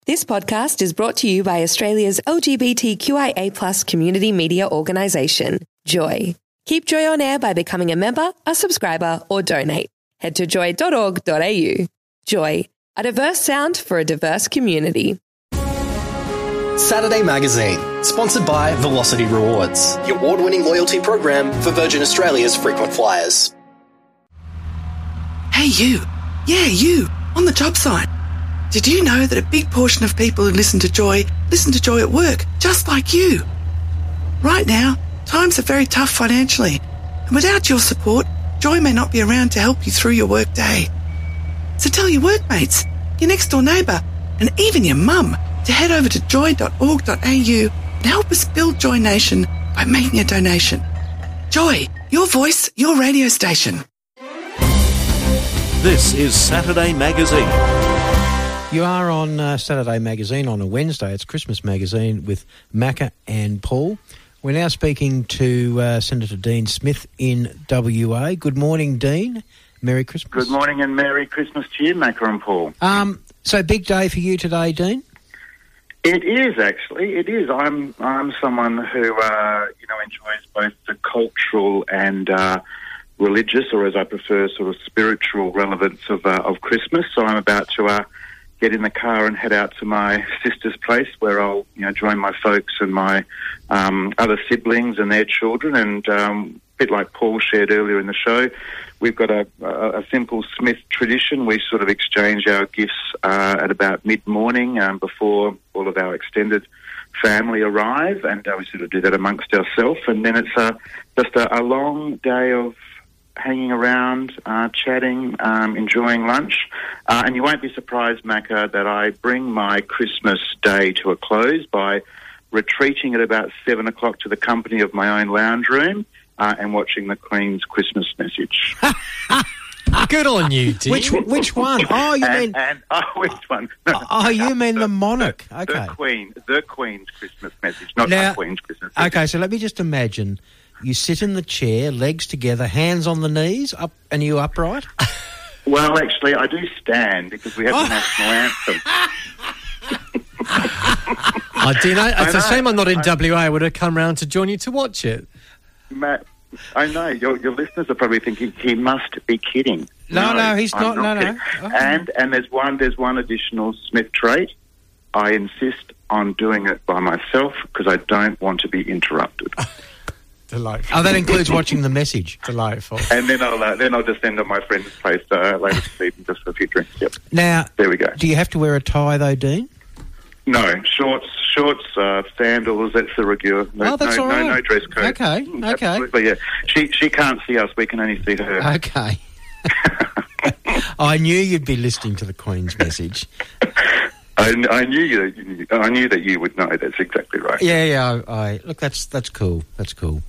This podcast is brought to you by Australia's LGBTQIA+ community media organisation, Joy. Keep Joy on air by becoming a member, a subscriber, or donate. Head to joy.org.au. Joy, a diverse sound for a diverse community. Saturday Magazine, sponsored by Velocity Rewards, the award-winning loyalty program for Virgin Australia's frequent flyers. Hey you, yeah you, on the job site. Did you know that a big portion of people who listen to Joy at work, just like you? Right now, times are very tough financially, and without your support, Joy may not be around to help you through your work day. So tell your workmates, your next door neighbour, and even your mum to head over to joy.org.au and help us build Joy Nation by making a donation. Joy, your voice, your radio station. This is Saturday Magazine. You are on Saturday Magazine on a Wednesday. It's Christmas Magazine with Macca and Paul. We're now speaking to Senator Dean Smith in WA. Good morning, Dean. Merry Christmas. Good morning and Merry Christmas to you, Macca and Paul. So big day for you today, Dean? It is, actually. It is. I'm someone who enjoys both the cultural and religious, or as I prefer, sort of spiritual relevance of Christmas. So I'm about to get in the car and head out to my sister's place, where I'll join my folks and my other siblings and their children. And a bit like Paul shared earlier in the show, we've got a simple Smith tradition. We sort of exchange our gifts at about mid-morning before all of our extended family arrive, and we sort of do that amongst ourselves. And then it's just a long day of hanging around, chatting, enjoying lunch. And you won't be surprised, Macca, that I bring my Christmas day to a close by retreating at about 7 o'clock to the company of my own lounge room and watching the Queen's Christmas message. Good on you, Dean. Which one? Oh, you mean... which one? Oh, you mean the monarch. Okay. The Queen's Christmas message, not now, the Queen's Christmas message. Okay, so let me just imagine... You sit in the chair, legs together, hands on the knees, up, and you upright? Well, actually, I do stand because we have the national anthem. It's a shame I'm not in WA. I would have come round to join you to watch it. Matt, I know. Your listeners are probably thinking, he must be kidding. No, he's not. No. Oh. And there's one additional Smith trait. I insist on doing it by myself because I don't want to be interrupted. Delightful. Oh, that includes watching the message. Delightful. And then I'll just end at my friend's place later this evening just for a few drinks. Yep. Now, there we go. Do you have to wear a tie though, Dean? No, shorts, sandals. That's the regular. That's all right. No dress code. Okay. Absolutely, yeah. She can't see us. We can only see her. Okay. I knew you'd be listening to the Queen's message. I knew that you would know. That's exactly right. Yeah. Look, that's cool. That's cool.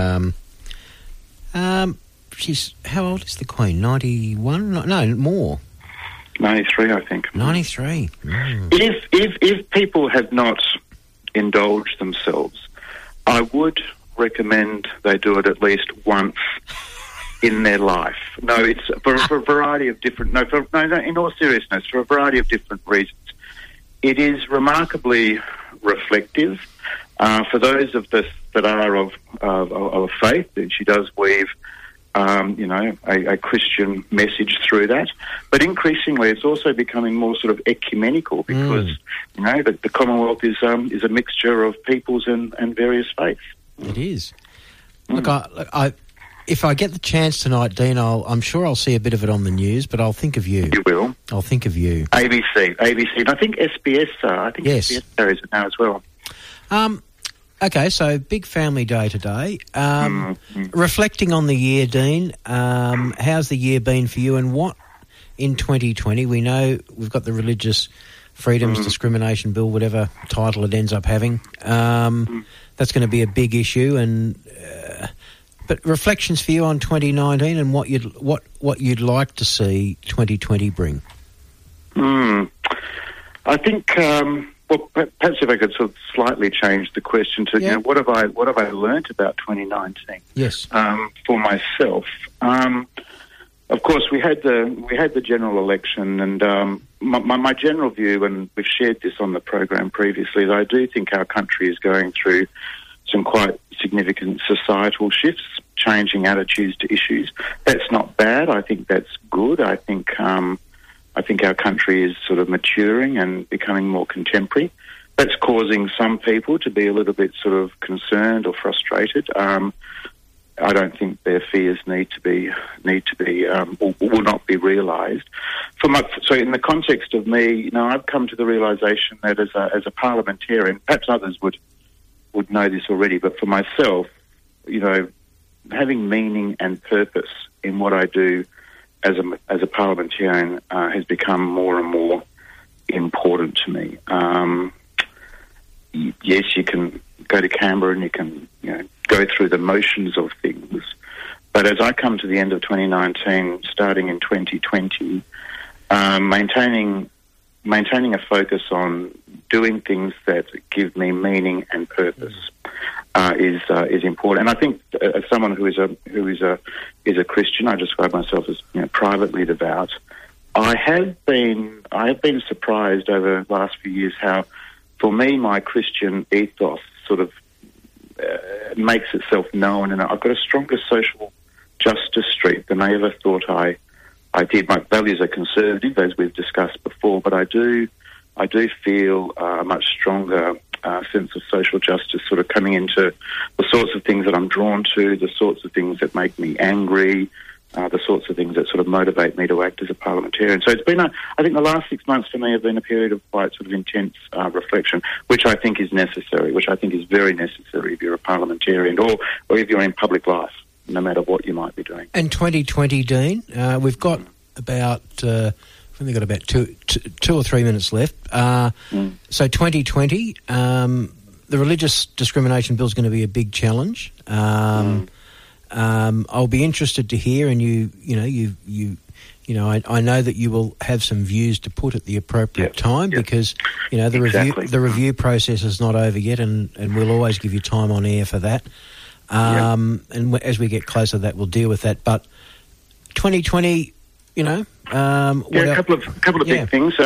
She's how old is the Queen? 91? No, more. 93, I think. 93. Mm. If people have not indulged themselves, I would recommend they do it at least once in their life. No, it's for a variety of different. No, in all seriousness, for a variety of different reasons. It is remarkably reflective for those of us that are of faith. That she does weave, a Christian message through that. But increasingly, it's also becoming more sort of ecumenical because the Commonwealth is a mixture of peoples and various faiths. It is. Look, if I get the chance tonight, Dean, I'm sure I'll see a bit of it on the news, but I'll think of you. You will. I'll think of you. ABC. And I think SBS. Yes. SBS carries it now as well. Okay, so big family day today. Reflecting on the year, Dean, how's the year been for you, and what in 2020? We know we've got the Religious Freedoms Discrimination Bill, whatever title it ends up having. That's going to be a big issue, and but reflections for you on 2019 and what you'd like to see 2020 bring. I think. Well, perhaps if I could sort of slightly change the question to, what have I learnt about 2019? Yes. For myself, Of course, we had the general election, and my general view, and we've shared this on the program previously, that I do think our country is going through some quite significant societal shifts, changing attitudes to issues. That's not bad. I think that's good. I think our country is sort of maturing and becoming more contemporary. That's causing some people to be a little bit sort of concerned or frustrated. I don't think their fears need to be or will not be realised. So in the context of me, I've come to the realisation that as a parliamentarian, perhaps others would know this already, but for myself, having meaning and purpose in what I do as a parliamentarian has become more and more important to me. Yes, you can go to Canberra and you can go through the motions of things, but as I come to the end of 2019, starting in 2020, maintaining a focus on doing things that give me meaning and purpose is important. And I think as someone who is a Christian, I describe myself as privately devout. I have been surprised over the last few years how, for me, my Christian ethos sort of makes itself known, and I've got a stronger social justice streak than I ever thought I did. My values are conservative, as we've discussed before, but I do feel a much stronger sense of social justice sort of coming into the sorts of things that I'm drawn to, the sorts of things that make me angry, the sorts of things that sort of motivate me to act as a parliamentarian. So it's been, I think the last 6 months for me have been a period of quite sort of intense reflection, which I think is necessary, which I think is very necessary if you're a parliamentarian or if you're in public life, no matter what you might be doing. And 2020, Dean, we've got about... I've only got about two or 3 minutes left. So 2020, the religious discrimination bill is going to be a big challenge. I'll be interested to hear, and I know that you will have some views to put at the appropriate time because the review process is not over yet, and we'll always give you time on air for that. And as we get closer to that, we'll deal with that. But 2020. A couple of big things.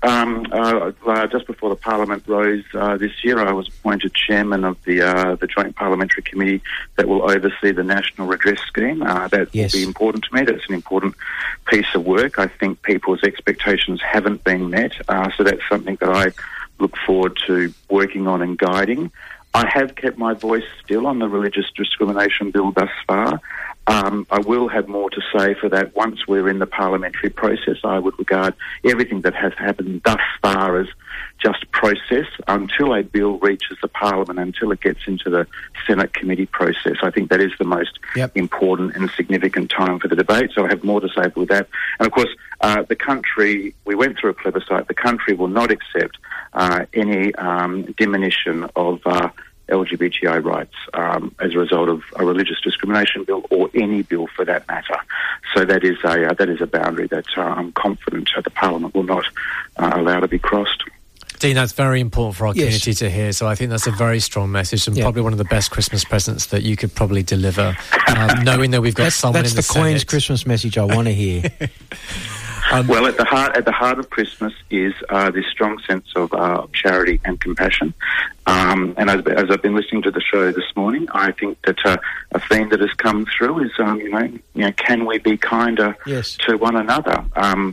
Just before the Parliament rose this year, I was appointed chairman of the Joint Parliamentary Committee that will oversee the National Redress Scheme. That will be important to me. That's an important piece of work. I think people's expectations haven't been met, so that's something that I look forward to working on and guiding. I have kept my voice still on the religious discrimination bill thus far. I will have more to say for that once we're in the parliamentary process. I would regard everything that has happened thus far as just process until a bill reaches the Parliament, until it gets into the Senate committee process. I think that is the most important and significant time for the debate, so I have more to say with that. And of course, the country, we went through a plebiscite, the country will not accept any diminution of LGBTI rights as a result of a religious discrimination bill or any bill for that matter. So that is a boundary that I'm confident the Parliament will not allow to be crossed. Dean, that's very important for our community to hear, so I think that's a very strong message and probably one of the best Christmas presents that you could probably deliver, knowing that we've got someone in the Senate. That's the Queen's Christmas message I want to hear. Well, at the heart of Christmas is this strong sense of charity and compassion. And as I've been listening to the show this morning, I think that a theme that has come through is, can we be kinder to one another?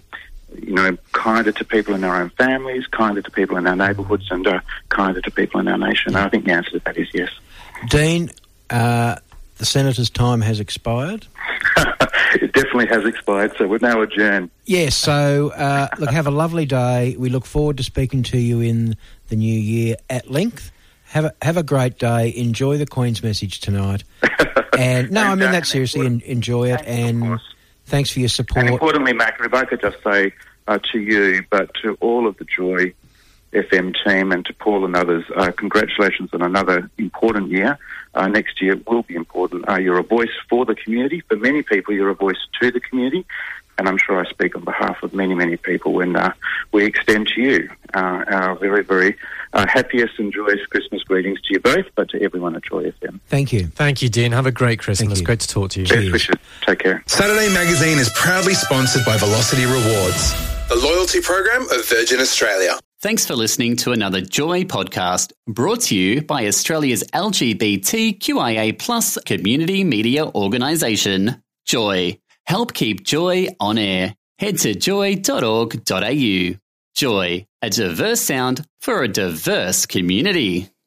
Kinder to people in our own families, kinder to people in our neighbourhoods, and kinder to people in our nation. And I think the answer to that is yes. Dean, the Senator's time has expired. It definitely has expired, so we're now adjourned. Yes, so look, have a lovely day. We look forward to speaking to you in the new year at length. Have a great day. Enjoy the Queen's message tonight. And no, I mean that seriously. Enjoy it, and thanks for your support. And importantly, Mac, if I could just say to you, but to all of the Joy FM team and to Paul and others, congratulations on another important year. Next year will be important. You're a voice for the community. For many people, you're a voice to the community. and I'm sure I speak on behalf of many, many people when we extend to you our very, very happiest and joyous Christmas greetings to you both, but to everyone at Joy FM. Thank you. Thank you, Dean. Have a great Christmas. Great to talk to you. Best wishes. Take care. Saturday Magazine is proudly sponsored by Velocity Rewards, the loyalty program of Virgin Australia. Thanks for listening to another Joy podcast brought to you by Australia's LGBTQIA+ community media organisation, Joy. Help keep Joy on air. Head to joy.org.au. Joy, a diverse sound for a diverse community.